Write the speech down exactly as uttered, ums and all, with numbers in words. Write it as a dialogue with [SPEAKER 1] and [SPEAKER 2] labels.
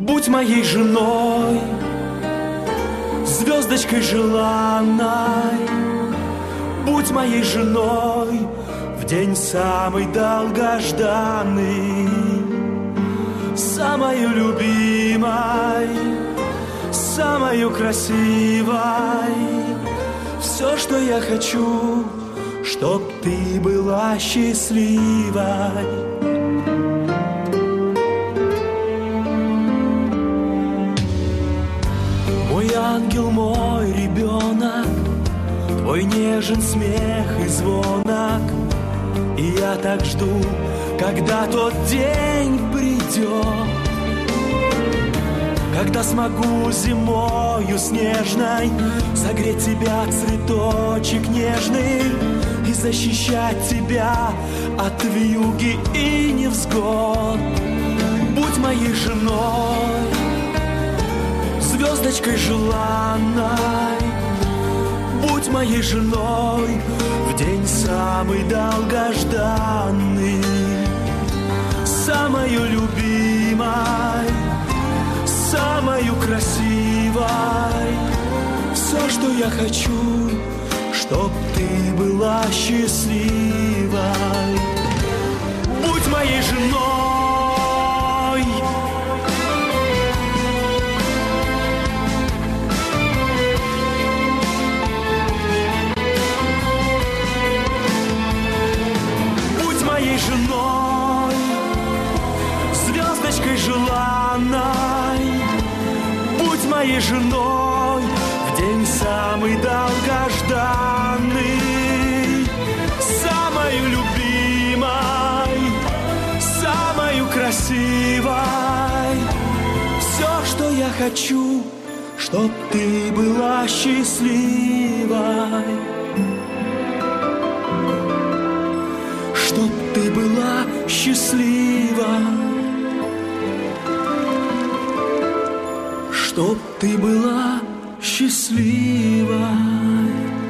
[SPEAKER 1] Будь моей женой, звездочкой желанной. Будь моей женой в день самый долгожданный, самою любимой, самою красивой. Все, что я хочу, чтоб ты была счастливой. Мой ангел, мой ребенок, твой нежен смех и звонок. И я так жду, когда тот день придет, когда смогу зимою снежной согреть тебя, цветочек нежный, и защищать тебя от вьюги и невзгод. Будь моей женой, звездочкой желанной. Будь моей женой в день самый долгожданный, самою любимой, самою красивой. Все, что я хочу, чтоб ты была счастливой. Будь моей женой. Будь моей женой, звездочкой желанной. Будь моей женой в день самый долгожданный, самой любимой, самой красивой. Все, что я хочу, чтоб ты была счастливой. Чтоб ты была счастливой. Чтоб ты была счастливой.